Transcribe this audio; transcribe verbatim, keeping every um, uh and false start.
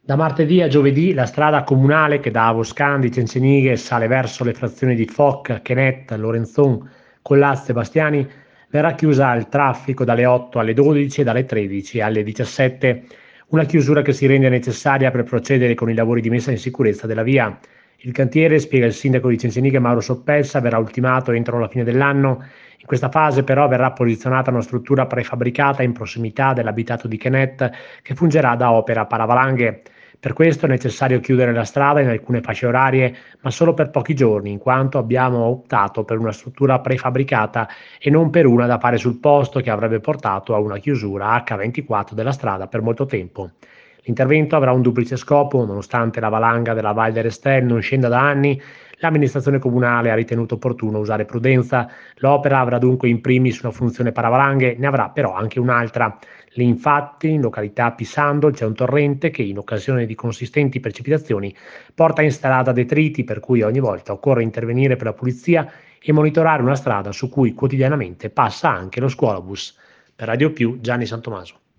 Da martedì a giovedì la strada comunale che da Avoscandi, Cencenighe sale verso le frazioni di Foc, Chenet, Lorenzon, Collazzo e Bastiani verrà chiusa al traffico dalle otto alle dodici e dalle tredici alle diciassette, una chiusura che si rende necessaria per procedere con i lavori di messa in sicurezza della via. Il cantiere, spiega il sindaco di Cencenighe Mauro Soppelsa, verrà ultimato entro la fine dell'anno. In questa fase però verrà posizionata una struttura prefabbricata in prossimità dell'abitato di Chenet che fungerà da opera paravalanghe. Per questo è necessario chiudere la strada in alcune fasce orarie, ma solo per pochi giorni, in quanto abbiamo optato per una struttura prefabbricata e non per una da fare sul posto che avrebbe portato a una chiusura acca ventiquattro della strada per molto tempo. L'intervento avrà un duplice scopo, nonostante la valanga della Val d'Erestel non scenda da anni, l'amministrazione comunale ha ritenuto opportuno usare prudenza. L'opera avrà dunque in primis una funzione paravalanghe, ne avrà però anche un'altra. Lì infatti, in località Pisandol, c'è un torrente che in occasione di consistenti precipitazioni porta in strada detriti, per cui ogni volta occorre intervenire per la pulizia e monitorare una strada su cui quotidianamente passa anche lo scuolabus. Per Radio Più, Gianni Santomaso.